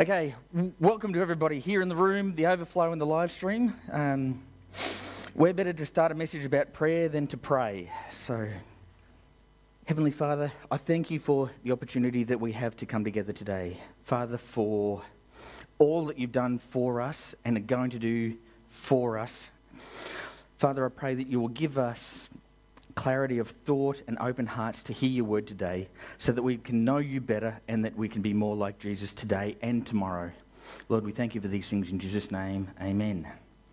Okay, welcome to everybody here in the room, the overflow and the live stream. We're better to start a message about prayer than to pray. So, Heavenly Father, I thank you for the opportunity that we have to come together today. Father, for all that you've done for us and are going to do for us. Father, I pray that you will give us clarity of thought and open hearts to hear your word today so that we can know you better and that we can be more like Jesus today and tomorrow. Lord, we thank you for these things in Jesus' name. Amen.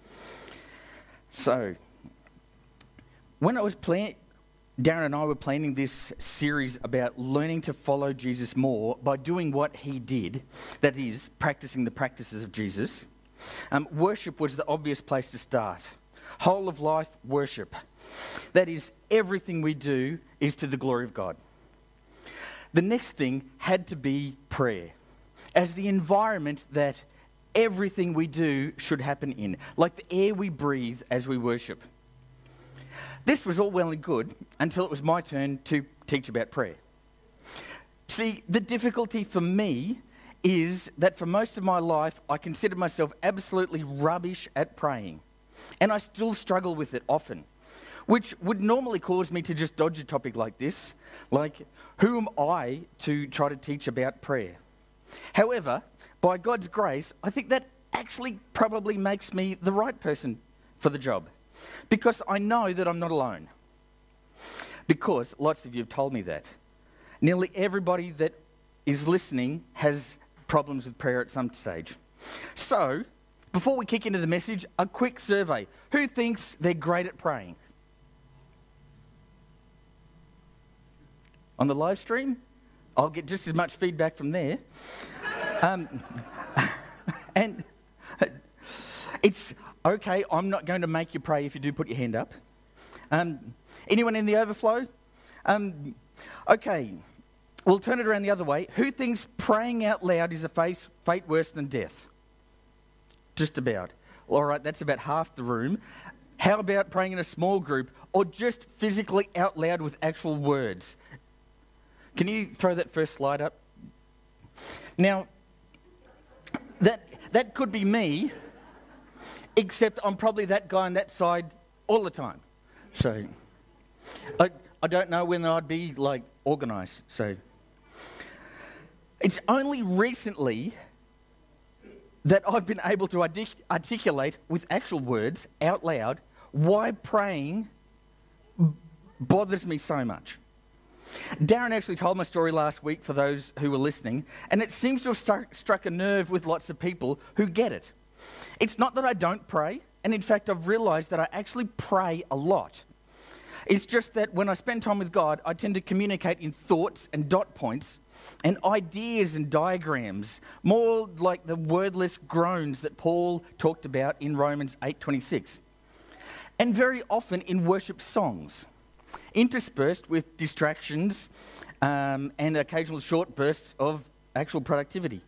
So, when I was Darren and I were planning this series about learning to follow Jesus more by doing what he did, that is, practicing the practices of Jesus, worship was the obvious place to start. Whole of life worship. That is, everything we do is to the glory of God. The next thing had to be prayer, as the environment that everything we do should happen in, like the air we breathe as we worship. This was all well and good until it was my turn to teach about prayer. See, the difficulty for me is that for most of my life, I considered myself absolutely rubbish at praying, and I still struggle with it often. Which would normally cause me to just dodge a topic like this, like, who am I to try to teach about prayer? However, by God's grace, I think that actually probably makes me the right person for the job, because I know that I'm not alone. Because lots of you have told me that. Nearly everybody that is listening has problems with prayer at some stage. So, before we kick into the message, a quick survey. Who thinks they're great at praying? On the live stream, I'll get just as much feedback from there. And it's okay, I'm not going to make you pray if you do put your hand up. Anyone in the overflow? Okay, we'll turn it around the other way. Who thinks praying out loud is a fate worse than death? Just about. All right, that's about half the room. How about praying in a small group or just physically out loud with actual words? Can you throw that first slide up? Now, that could be me, except I'm probably that guy on that side all the time. So, I don't know when I'd be, organised. So, it's only recently that I've been able to articulate with actual words out loud why praying bothers me so much. Darren actually told my story last week for those who were listening, and it seems to have struck a nerve with lots of people who get it. It's not that I don't pray, and in fact I've realised that I actually pray a lot. It's just that when I spend time with God, I tend to communicate in thoughts and dot points and ideas and diagrams, more like the wordless groans that Paul talked about in Romans 8:26, and very often in worship songs, interspersed with distractions and occasional short bursts of actual productivity.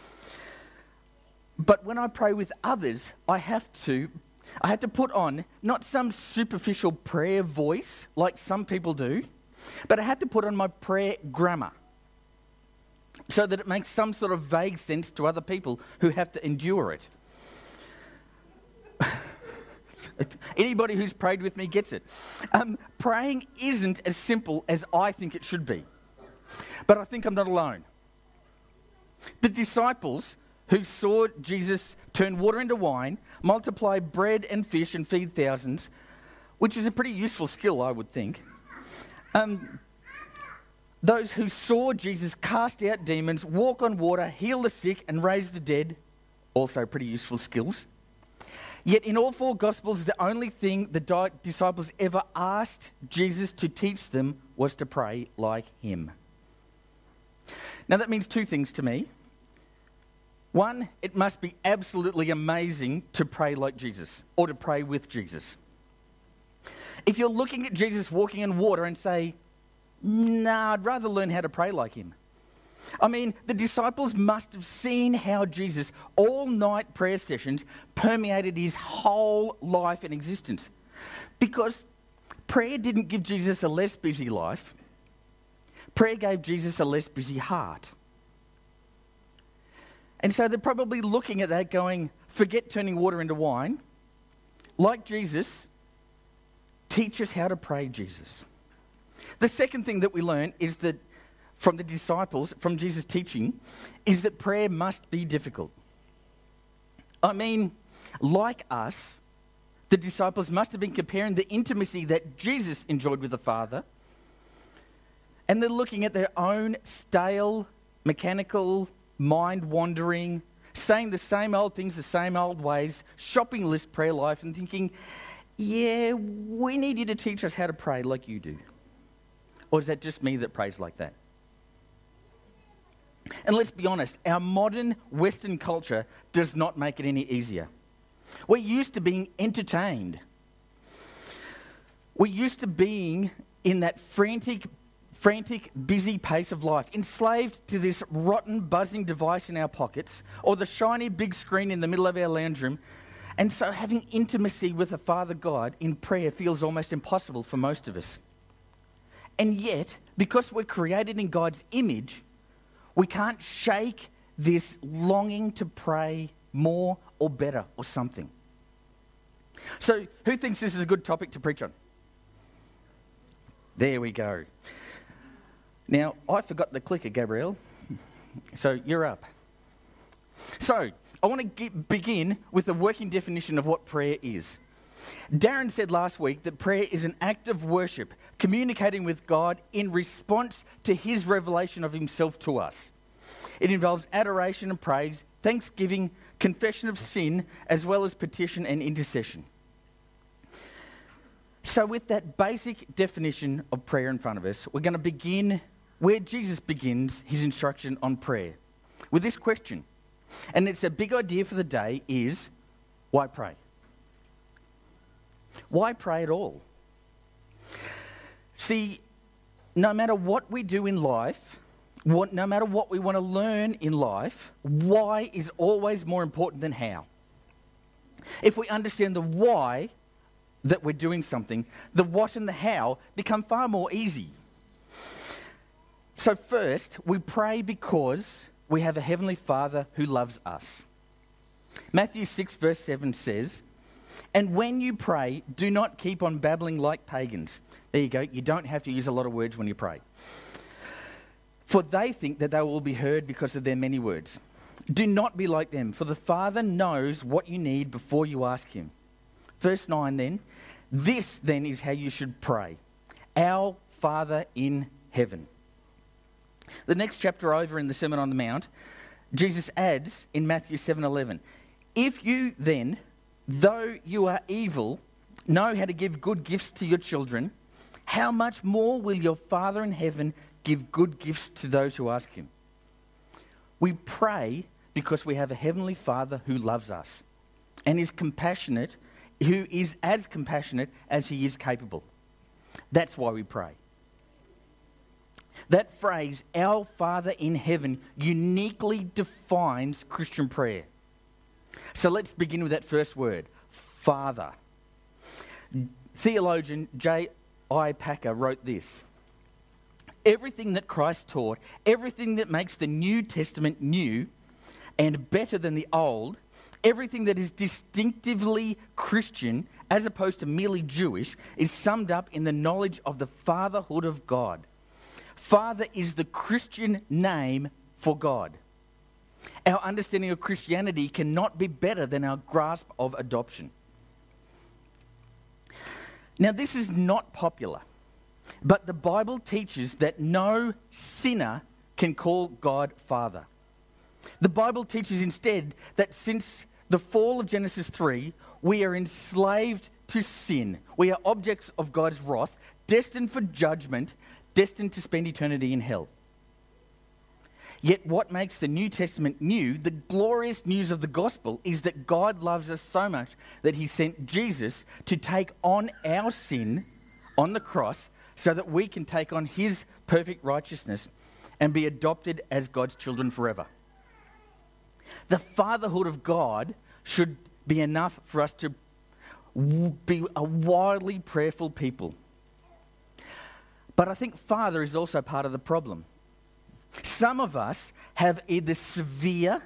But when I pray with others, I have to put on not some superficial prayer voice like some people do, but I have to put on my prayer grammar so that it makes some sort of vague sense to other people who have to endure it. Anybody who's prayed with me gets it. Praying isn't as simple as I think it should be. But I think I'm not alone. The disciples who saw Jesus turn water into wine, multiply bread and fish and feed thousands, which is a pretty useful skill, I would think. Those who saw Jesus cast out demons, walk on water, heal the sick and raise the dead, also pretty useful skills. Yet in all four Gospels, the only thing the disciples ever asked Jesus to teach them was to pray like him. Now that means two things to me. One, it must be absolutely amazing to pray like Jesus, or to pray with Jesus. If you're looking at Jesus walking in water and say, nah, I'd rather learn how to pray like him. I mean, the disciples must have seen how Jesus' all-night prayer sessions permeated his whole life and existence. Because prayer didn't give Jesus a less busy life. Prayer gave Jesus a less busy heart. And so they're probably looking at that going, forget turning water into wine. Like Jesus, teach us how to pray, Jesus. The second thing that we learn is that from the disciples, from Jesus' teaching, is that prayer must be difficult. I mean, like us, the disciples must have been comparing the intimacy that Jesus enjoyed with the Father, and they're looking at their own stale, mechanical, mind-wandering, saying the same old things the same old ways, shopping list prayer life, and thinking, yeah, we need you to teach us how to pray like you do. Or is that just me that prays like that? And let's be honest, our modern Western culture does not make it any easier. We're used to being entertained. We're used to being in that frantic, busy pace of life, enslaved to this rotten, buzzing device in our pockets, or the shiny big screen in the middle of our lounge room. And so having intimacy with a Father God in prayer feels almost impossible for most of us. And yet, because we're created in God's image, we can't shake this longing to pray more or better or something. So, who thinks this is a good topic to preach on? There we go. Now, I forgot the clicker, Gabrielle. So, you're up. So, I want to begin with a working definition of what prayer is. Darren said last week that prayer is an act of worship, communicating with God in response to his revelation of himself to us. It involves adoration and praise, thanksgiving, confession of sin, as well as petition and intercession. So with that basic definition of prayer in front of us, we're going to begin where Jesus begins his instruction on prayer, with this question. And it's a big idea for the day is, why pray? Why pray at all? See, no matter what we do in life, no matter what we want to learn in life, why is always more important than how. If we understand the why that we're doing something, the what and the how become far more easy. So first, we pray because we have a Heavenly Father who loves us. Matthew 6 verse 7 says, "And when you pray, do not keep on babbling like pagans." There you go. You don't have to use a lot of words when you pray. "For they think that they will be heard because of their many words. Do not be like them, for the Father knows what you need before you ask him." Verse 9 then, "This then is how you should pray. Our Father in heaven." The next chapter over in the Sermon on the Mount, Jesus adds in Matthew 7:11, "If you then, though you are evil, know how to give good gifts to your children, how much more will your Father in heaven give good gifts to those who ask him?" We pray because we have a Heavenly Father who loves us and is compassionate, who is as compassionate as he is capable. That's why we pray. That phrase, "Our Father in heaven," uniquely defines Christian prayer. So let's begin with that first word, Father. Theologian J.I. Packer wrote this: "Everything that Christ taught, everything that makes the New Testament new and better than the Old, everything that is distinctively Christian as opposed to merely Jewish, is summed up in the knowledge of the fatherhood of God." Father is the Christian name for God. Our understanding of Christianity cannot be better than our grasp of adoption. Now, this is not popular, but the Bible teaches that no sinner can call God Father. The Bible teaches instead that since the fall of Genesis 3, we are enslaved to sin. We are objects of God's wrath, destined for judgment, destined to spend eternity in hell. Yet what makes the New Testament new, the glorious news of the gospel, is that God loves us so much that he sent Jesus to take on our sin on the cross so that we can take on his perfect righteousness and be adopted as God's children forever. The fatherhood of God should be enough for us to be a wildly prayerful people. But I think Father is also part of the problem. Some of us have either severe,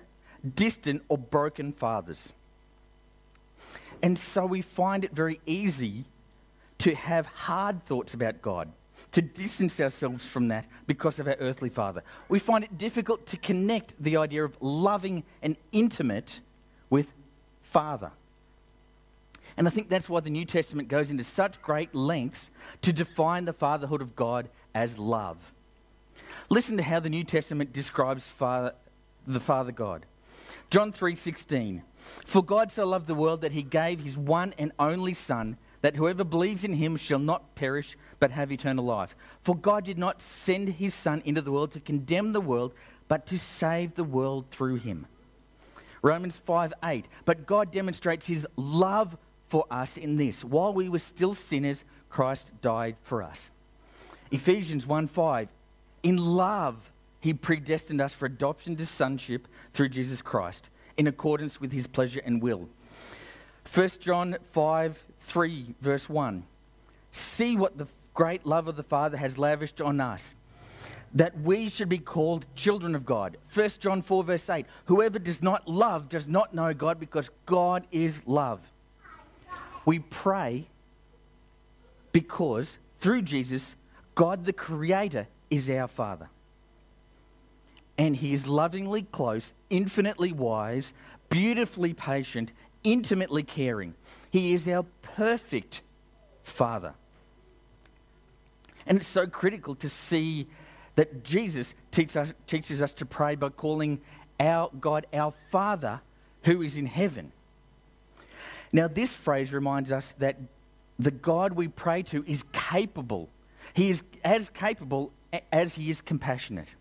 distant or broken fathers. And so we find it very easy to have hard thoughts about God, to distance ourselves from that because of our earthly father. We find it difficult to connect the idea of loving and intimate with Father. And I think that's why the New Testament goes into such great lengths to define the fatherhood of God as love. Listen to how the New Testament describes the Father God. John 3:16, "For God so loved the world that he gave his one and only Son, that whoever believes in him shall not perish but have eternal life. For God did not send his Son into the world to condemn the world, but to save the world through him." Romans 5:8, "But God demonstrates his love for us in this: while we were still sinners, Christ died for us." Ephesians 1:5, "In love he predestined us for adoption to sonship through Jesus Christ, in accordance with his pleasure and will." 1 John 5:3, verse 1, "See what the great love of the Father has lavished on us, that we should be called children of God." 1 John 4, verse 8, "Whoever does not love does not know God, because God is love." We pray because through Jesus, God the Creator is our Father. And he is lovingly close, infinitely wise, beautifully patient, intimately caring. He is our perfect Father. And it's so critical to see that Jesus teaches us to pray by calling our God our Father who is in heaven. Now, this phrase reminds us that the God we pray to is capable. He is as capable as he is compassionate.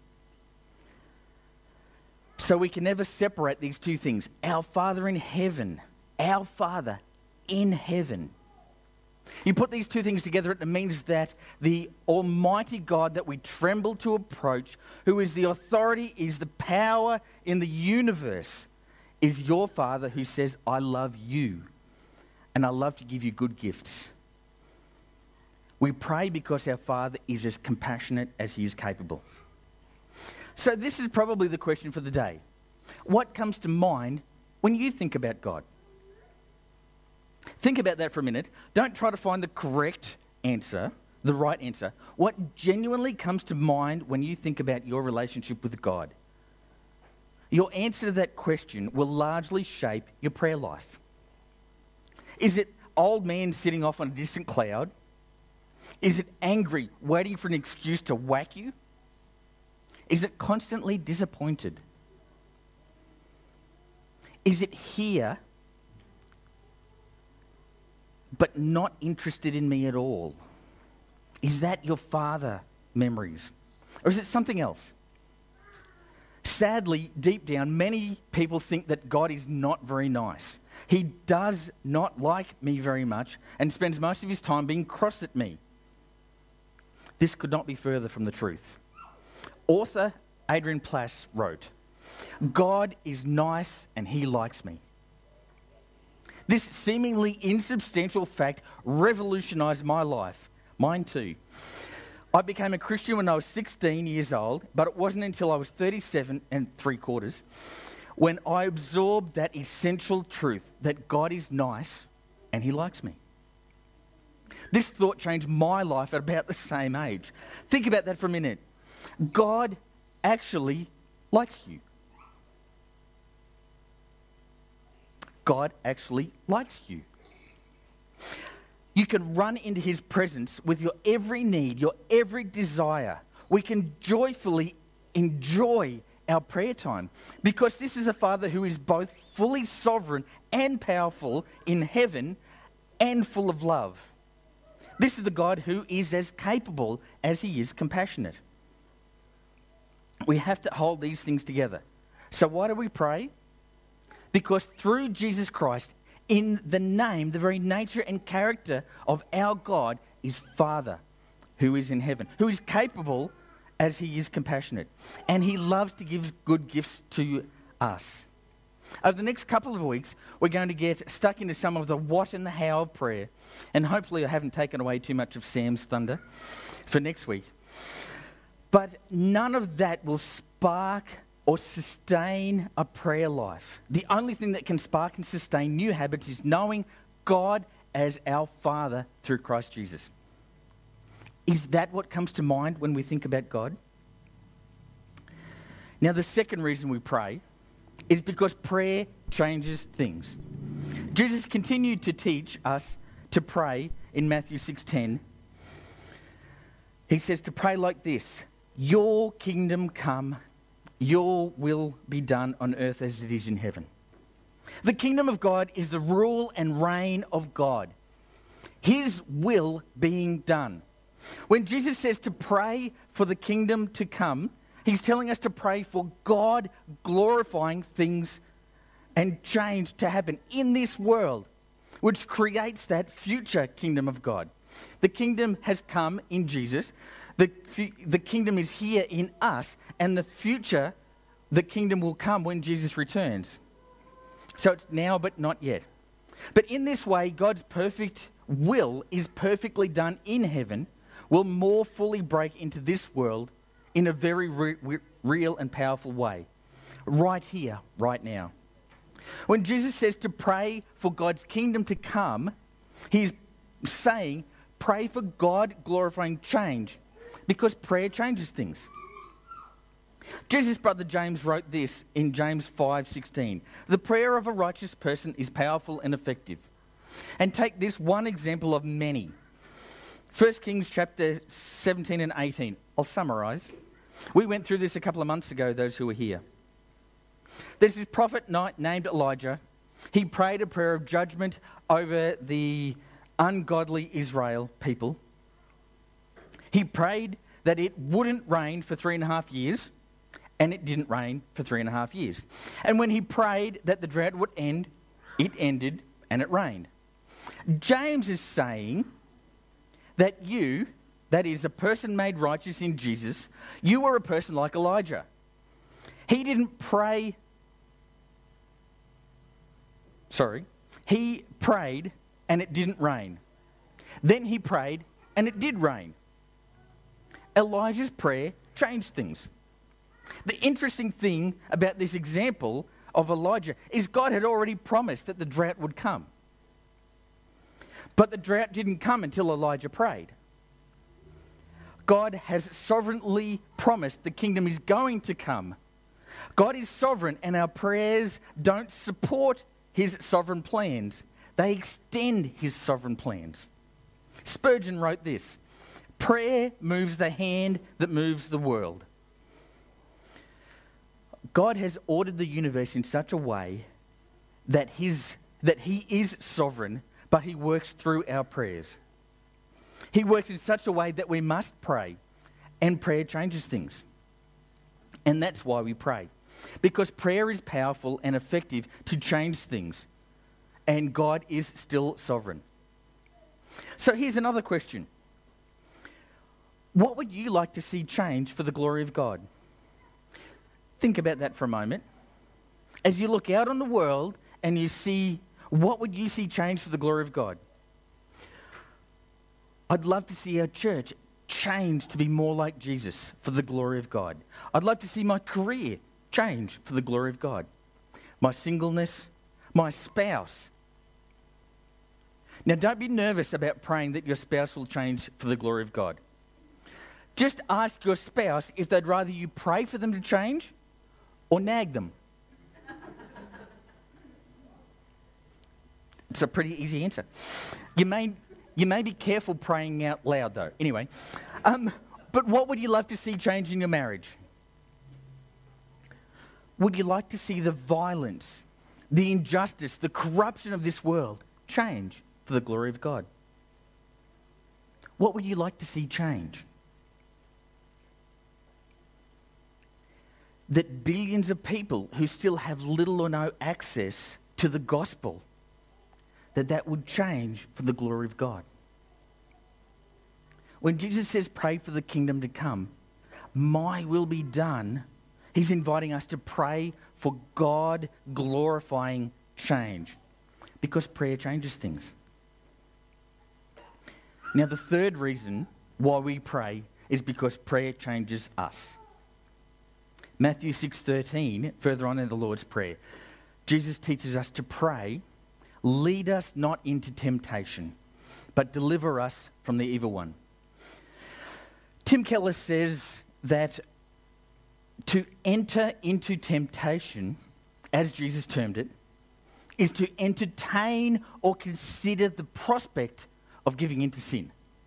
So we can never separate these two things. Our Father in heaven. Our Father in heaven. You put these two things together, it means that the Almighty God that we tremble to approach, who is the authority, is the power in the universe, is your Father who says, "I love you, and I love to give you good gifts." We pray because our Father is as compassionate as he is capable. So this is probably the question for the day. What comes to mind when you think about God? Think about that for a minute. Don't try to find the correct answer, the right answer. What genuinely comes to mind when you think about your relationship with God? Your answer to that question will largely shape your prayer life. Is it old man sitting off on a distant cloud? Is it angry, waiting for an excuse to whack you? Is it constantly disappointed? Is it here, but not interested in me at all? Is that your Father memories? Or is it something else? Sadly, deep down, many people think that God is not very nice. He does not like me very much and spends most of his time being cross at me. This could not be further from the truth. Author Adrian Plass wrote, "God is nice and he likes me." This seemingly insubstantial fact revolutionized my life, mine too. I became a Christian when I was 16 years old, but it wasn't until I was 37 3/4 when I absorbed that essential truth that God is nice and he likes me. This thought changed my life at about the same age. Think about that for a minute. God actually likes you. God actually likes you. You can run into his presence with your every need, your every desire. We can joyfully enjoy our prayer time because this is a Father who is both fully sovereign and powerful in heaven and full of love. This is the God who is as capable as he is compassionate. We have to hold these things together. So why do we pray? Because through Jesus Christ, in the name, the very nature and character of our God is Father, who is in heaven, who is capable as he is compassionate. And he loves to give good gifts to us. Over the next couple of weeks, we're going to get stuck into some of the what and the how of prayer. And hopefully I haven't taken away too much of Sam's thunder for next week. But none of that will spark or sustain a prayer life. The only thing that can spark and sustain new habits is knowing God as our Father through Christ Jesus. Is that what comes to mind when we think about God? Now, the second reason we pray is because prayer changes things. Jesus continued to teach us to pray in Matthew 6:10. He says to pray like this: your kingdom come, your will be done on earth as it is in heaven. The kingdom of God is the rule and reign of God. His will being done. When Jesus says to pray for the kingdom to come, he's telling us to pray for God glorifying things and change to happen in this world, which creates that future kingdom of God. The kingdom has come in Jesus. The kingdom is here in us, and the kingdom will come when Jesus returns. So it's now but not yet. But in this way, God's perfect will is perfectly done in heaven, will more fully break into this world in a very real and powerful way. Right here, right now. When Jesus says to pray for God's kingdom to come, he's saying pray for God glorifying change, because prayer changes things. Jesus' brother James wrote this in James 5:16. The prayer of a righteous person is powerful and effective. And take this one example of many. 1 Kings chapter 17 and 18. I'll summarise. We went through this a couple of months ago, those who were here. There's this prophet named Elijah. He prayed a prayer of judgment over the ungodly Israel people. He prayed that it wouldn't rain for 3.5 years, and it didn't rain for 3.5 years. And when he prayed that the drought would end, it ended and it rained. James is saying that you, that is a person made righteous in Jesus, you were a person like Elijah. He didn't pray. He prayed and it didn't rain. Then he prayed and it did rain. Elijah's prayer changed things. The interesting thing about this example of Elijah is God had already promised that the drought would come. But the drought didn't come until Elijah prayed. God has sovereignly promised the kingdom is going to come. God is sovereign, and our prayers don't support his sovereign plans. They extend his sovereign plans. Spurgeon wrote this: prayer moves the hand that moves the world. God has ordered the universe in such a way that he is sovereign, but he works through our prayers. He works in such a way that we must pray, and prayer changes things. And that's why we pray. Because prayer is powerful and effective to change things, and God is still sovereign. So here's another question. What would you like to see change for the glory of God? Think about that for a moment. As you look out on the world and you see, what would you see change for the glory of God? I'd love to see our church change to be more like Jesus for the glory of God. I'd love to see my career change for the glory of God. My singleness, my spouse. Now, don't be nervous about praying that your spouse will change for the glory of God. Just ask your spouse if they'd rather you pray for them to change or nag them. It's a pretty easy answer. You may be careful praying out loud, though. Anyway, but what would you love to see change in your marriage? Would you like to see the violence, the injustice, the corruption of this world change for the glory of God? What would you like to see change? That billions of people who still have little or no access to the gospel, that would change for the glory of God. When Jesus says, pray for the kingdom to come, my will be done, he's inviting us to pray for God glorifying change, because prayer changes things. Now, the third reason why we pray is because prayer changes us. Matthew 6:13, further on in the Lord's Prayer, Jesus teaches us to pray, lead us not into temptation, but deliver us from the evil one. Tim Keller says that to enter into temptation, as Jesus termed it, is to entertain or consider the prospect of giving into sin.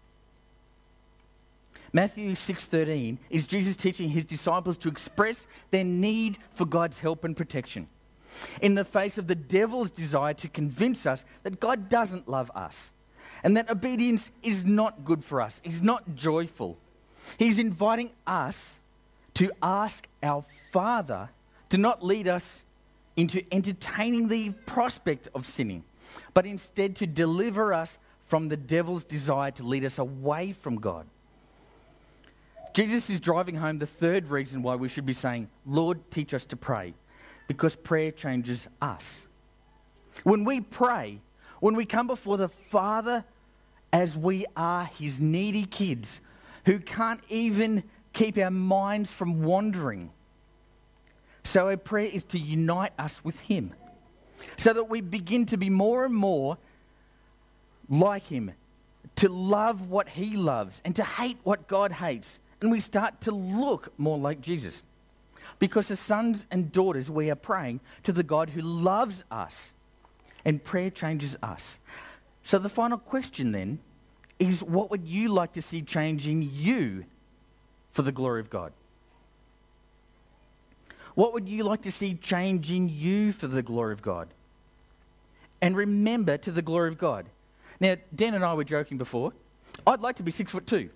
Matthew 6:13 is Jesus teaching his disciples to express their need for God's help and protection in the face of the devil's desire to convince us that God doesn't love us and that obedience is not good for us, is not joyful. He's inviting us to ask our Father to not lead us into entertaining the prospect of sinning, but instead to deliver us from the devil's desire to lead us away from God. Jesus is driving home the third reason why we should be saying, Lord, teach us to pray, because prayer changes us. When we pray, when we come before the Father as we are his needy kids who can't even keep our minds from wandering. So our prayer is to unite us with him so that we begin to be more and more like him, to love what he loves and to hate what God hates. And we start to look more like Jesus. Because as sons and daughters, we are praying to the God who loves us. And prayer changes us. So the final question then is, what would you like to see change in you for the glory of God? What would you like to see change in you for the glory of God? And remember, to the glory of God. Now, Dan and I were joking before. I'd like to be 6'2".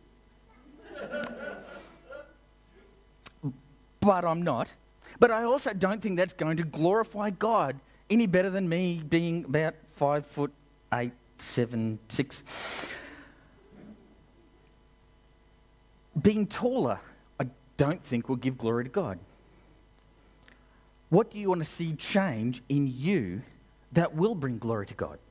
But I'm not. But I also don't think that's going to glorify God any better than me being about 5'8", 7, 6. Being taller, I don't think will give glory to God. What do you want to see change in you that will bring glory to God?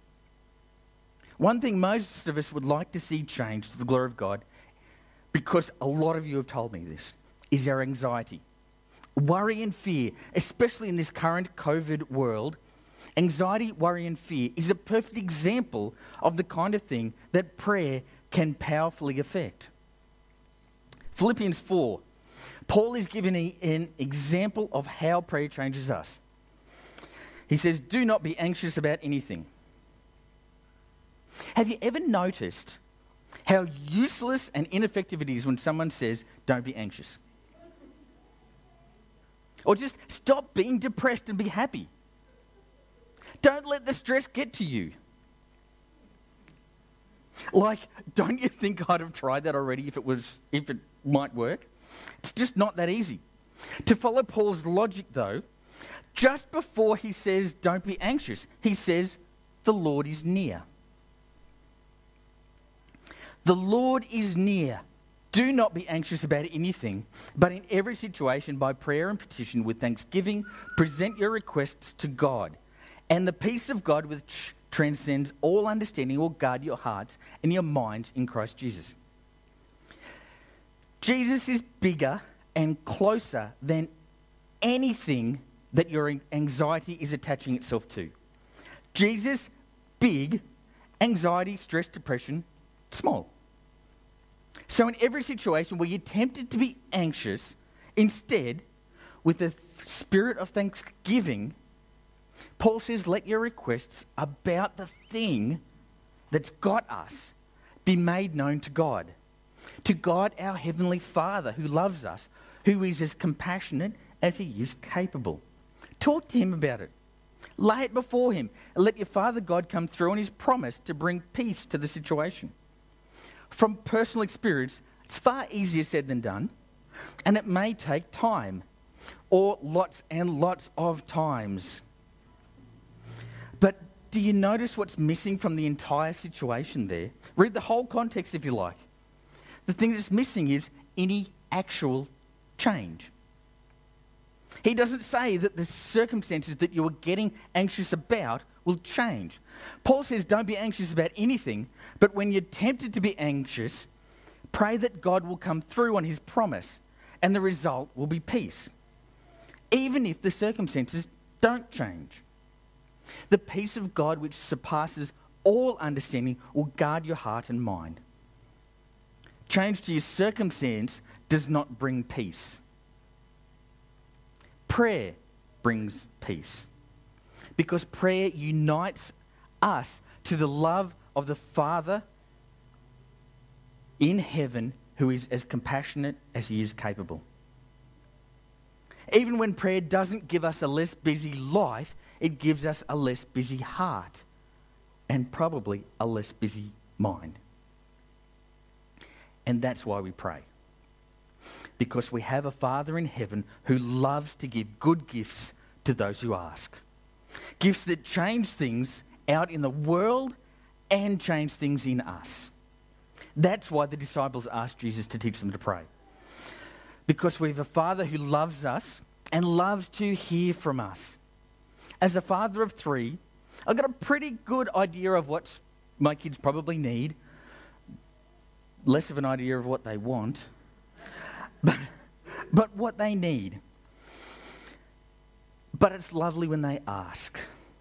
One thing most of us would like to see change to the glory of God, because a lot of you have told me this, is our anxiety. Worry and fear, especially in this current COVID world, anxiety, worry and fear is a perfect example of the kind of thing that prayer can powerfully affect. Philippians 4, Paul is given an example of how prayer changes us. He says, do not be anxious about anything. Have you ever noticed how useless and ineffective it is when someone says, don't be anxious? Or just stop being depressed and be happy. Don't let the stress get to you. Like, don't you think I'd have tried that already if it might work? It's just not that easy. To follow Paul's logic, though, just before he says, don't be anxious, he says, the Lord is near. The Lord is near. Do not be anxious about anything, but in every situation, by prayer and petition with thanksgiving, present your requests to God. And the peace of God, which transcends all understanding, will guard your hearts and your minds in Christ Jesus. Jesus is bigger and closer than anything that your anxiety is attaching itself to. Jesus, big, anxiety, stress, depression, small. So in every situation where you're tempted to be anxious, instead, with the spirit of thanksgiving, Paul says, let your requests about the thing that's got us be made known to God. To God, our Heavenly Father, who loves us, who is as compassionate as he is capable. Talk to him about it. Lay it before him, and let your Father God come through on his promise to bring peace to the situation. From personal experience, it's far easier said than done, and it may take time, or lots and lots of times. But do you notice what's missing from the entire situation there? Read the whole context if you like. The thing that's missing is any actual change. He doesn't say that the circumstances that you are getting anxious about will change. Paul says don't be anxious about anything, but when you're tempted to be anxious, pray that God will come through on his promise and the result will be peace, even if the circumstances don't change. The peace of God, which surpasses all understanding, will guard your heart and mind. Change to your circumstance does not bring peace. Prayer brings peace, because prayer unites us to the love of the Father in heaven, who is as compassionate as he is capable. Even when prayer doesn't give us a less busy life, it gives us a less busy heart and probably a less busy mind. And that's why we pray. Because we have a Father in heaven who loves to give good gifts to those who ask. Gifts that change things out in the world and change things in us. That's why the disciples asked Jesus to teach them to pray. Because we have a Father who loves us and loves to hear from us. As a father of 3, I've got a pretty good idea of what my kids probably need. Less of an idea of what they want, but what they need. But it's lovely when they ask.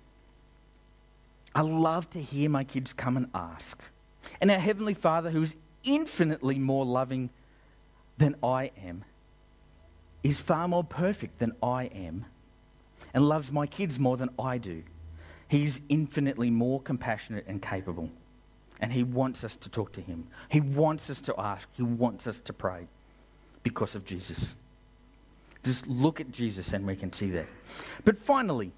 I love to hear my kids come and ask. And our Heavenly Father, who is infinitely more loving than I am, is far more perfect than I am, and loves my kids more than I do. He's infinitely more compassionate and capable. And he wants us to talk to him. He wants us to ask. He wants us to pray because of Jesus. Just look at Jesus and we can see that. But finally,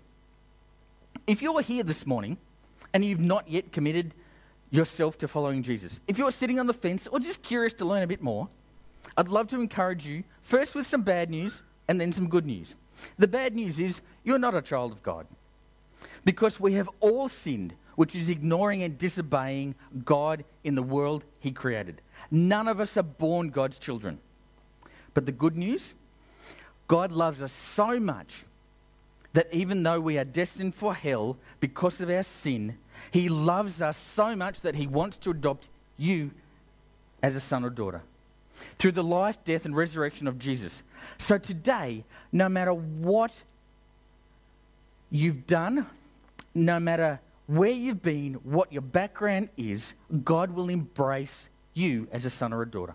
if you're here this morning and you've not yet committed yourself to following Jesus, if you're sitting on the fence or just curious to learn a bit more, I'd love to encourage you, first with some bad news and then some good news. The bad news is you're not a child of God, because we have all sinned, which is ignoring and disobeying God in the world he created. None of us are born God's children. But the good news, God loves us so much that even though we are destined for hell because of our sin, he loves us so much that he wants to adopt you as a son or daughter through the life, death, and resurrection of Jesus. So today, no matter what you've done, no matter where you've been, what your background is, God will embrace you as a son or a daughter.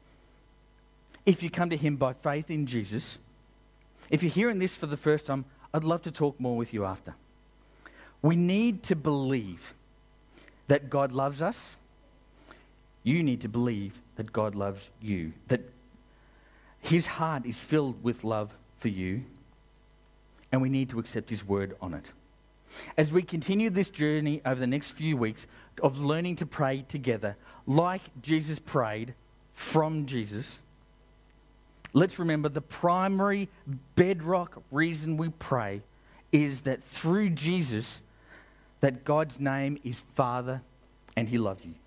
If you come to him by faith in Jesus, if you're hearing this for the first time, I'd love to talk more with you after. We need to believe that God loves us. You need to believe that God loves you, that his heart is filled with love for you, and we need to accept his word on it. As we continue this journey over the next few weeks of learning to pray together, like Jesus prayed from Jesus, let's remember the primary bedrock reason we pray is that through Jesus, that God's name is Father and he loves you.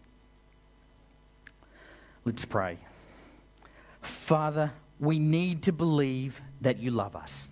Let's pray. Father, we need to believe that you love us.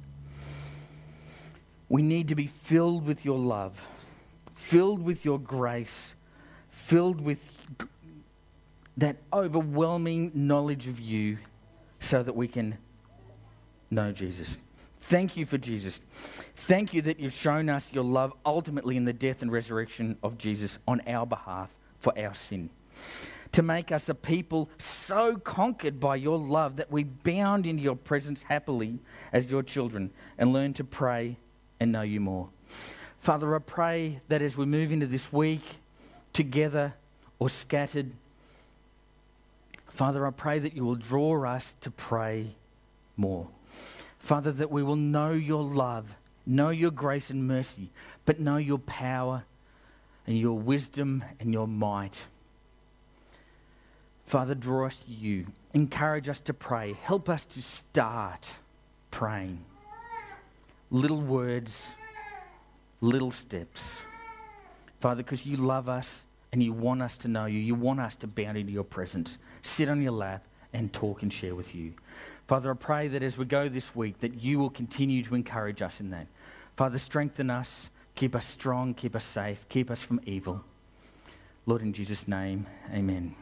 We need to be filled with your love, filled with your grace, filled with that overwhelming knowledge of you so that we can know Jesus. Thank you for Jesus. Thank you that you've shown us your love ultimately in the death and resurrection of Jesus on our behalf for our sin. To make us a people so conquered by your love that we bound into your presence happily as your children and learn to pray and know you more. Father, I pray that as we move into this week, together or scattered, Father, I pray that you will draw us to pray more. Father, that we will know your love, know your grace and mercy, but know your power and your wisdom and your might. Father, draw us to you. Encourage us to pray. Help us to start praying. Little words, little steps. Father, because you love us and you want us to know you. You want us to bound into your presence, sit on your lap and talk and share with you. Father, I pray that as we go this week, that you will continue to encourage us in that. Father, strengthen us, keep us strong, keep us safe, keep us from evil. Lord, in Jesus' name, amen.